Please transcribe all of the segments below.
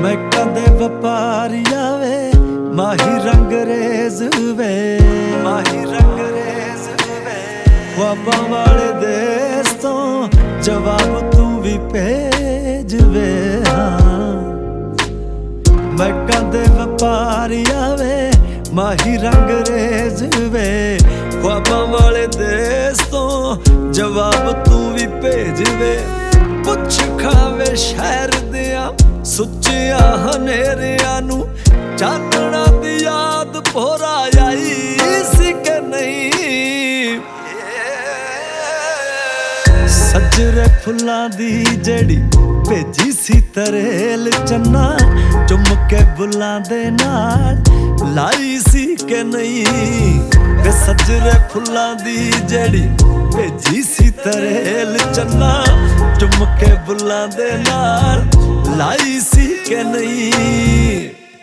मैं कदे वपारिया वे माही रंगरेज वे, माही रंगरेज वे। ख्वाबां वाले देश तो जवाब तू भी भेज वे। हाँ मैं कदे वपारिया वे माही रंगरेज वे। ख्वाबां वाले देश तो जवाब तू भी भेज वे। पुछ खावे शहर दिया सुचिया हनेरिया नू, चांदना दी याद भोरा आई सी के नहीं। सजरे फुल्लां दी जेड़ी भेजी सी तरेल चन्ना, चुम के बुल्लां दे नाल लाई सी के नहीं। वे सजरे फुल्लां दी जेड़ी भेजी सी तरेल चन्ना, चुम के बुल्लां दे नाल लाई सी के नहीं।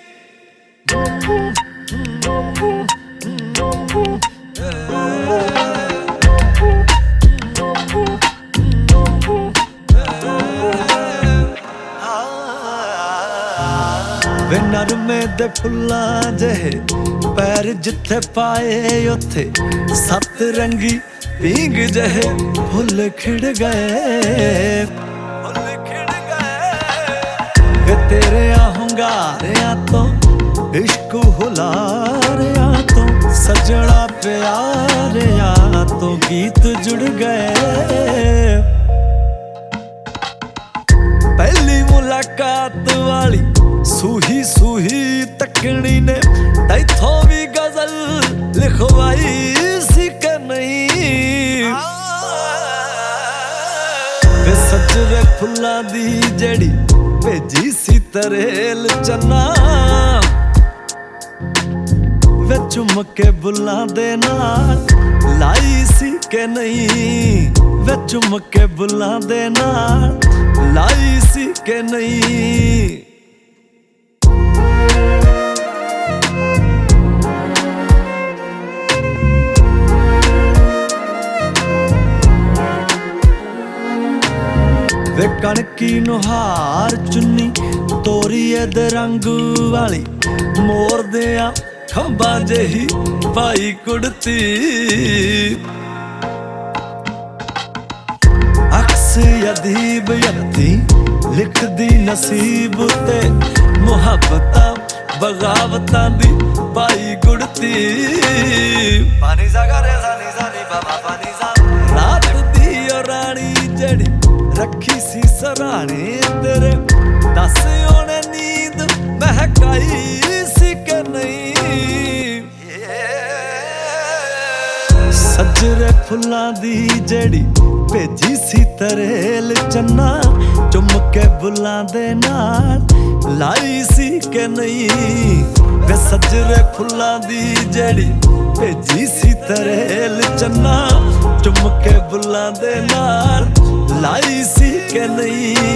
वे नरमे दे फुल्लां जेहे पैर जिथे पाए उथे सत रंगी पींग जहे फुल खिड़ गए, फुल खिड़ गए। वे तेरे हुंगारियां तो इश्क हुलारियां तो सजड़ा प्यारियां तो गीत जुड़ गए। पहली मुलाकात वाली सूही सूही तकनी ने तैथों भी गजल लिखवाई सी के नहीं। वे सजरे फुल्लां दी जेड़ी भेजी सी तरेल चन्ना, वे चुम के बुल्लां दे नाल लाई सी के नहीं। वे चुम के बुल्लां दे नाल लाई सी के नहीं। वे कणकी नुहार चुन्नी तोरी दे रंग वाली, मोर दिया खंबा जेही पाई कुड़ती। अक्स अदीब यत्ती लिख दी नसीब ते, मुहब्बतां बगावतां दी पाई गुड़ती। पानी सा गा रे सा नी सा नी बाबा पानी सा। रात दी ओ रानी जड़ी रखी सी सराणे तेरे, दस ओने नींद महकाई सी के नहीं। सजरे फुल्लां दी जेड़ी भेजी सी तरेल चन्ना, चुम के बुल्लां दे नाल लाई सी के नहीं। वे सजरे फुल्लां दी जेड़ी भेजी सी तरेल चन्ना, चुम के बुल्लां दे नाल लाई सी के नहीं।